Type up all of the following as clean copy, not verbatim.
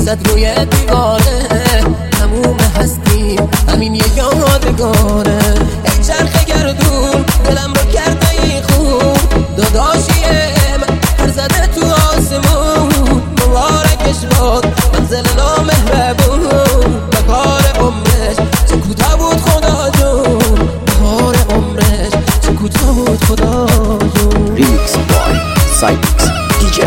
زد روی دیواره، تموم هستیم همین یه یادگاره. ای چرخ گردون دلم رو کرده ای خوب، داداشیه من پر زده تو آسمون. مبارکش باد منزل نامهربون، به کار عمرش چه کوتاه بود خدا جون، بهار عمرش چه کوتاه بود خدا جون. ریمیکس بای سایپکس دیجی.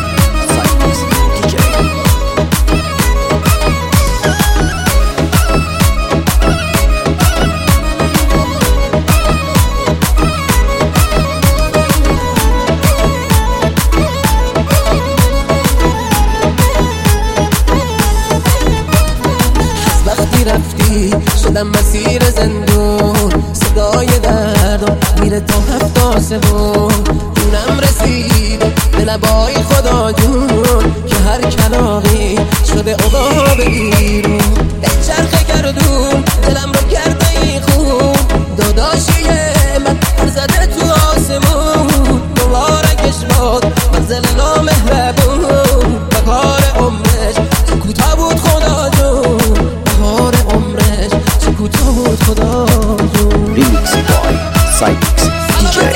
رفتی شدم مسیر زندون، صدای دردم میره تا 7 آسمون. جونم رسید به لبای خدا جون، که هر کلاقی شده عقاب بیرون. ای چرخ گردون دلم رو کرده ای خوب، داداشیه من پر زده تو آسمون. مبارکش باد منزل نامهربون، به کار عمرش چه کوتاه بود خدا جون، بهار عمرش چه کوتاه بود خدا جون. ریمیکس بای سایپکس دیجی.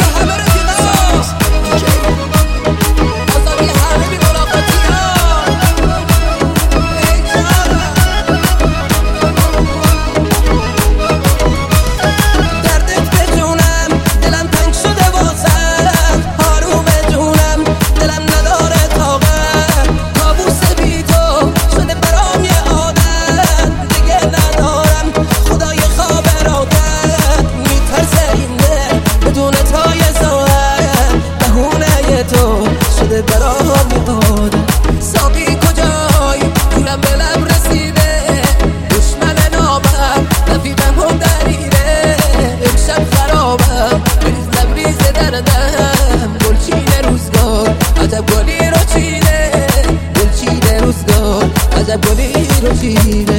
شده برام یاد ساقی کجای پولم به لب رسیده، دشمن نامم رفیقم هم دریده. امشب خرابم بریز لبریز دردم، گلچین روزگار عجب گلی رو چیده، گلچین روزگار عجب گلی رو چیده.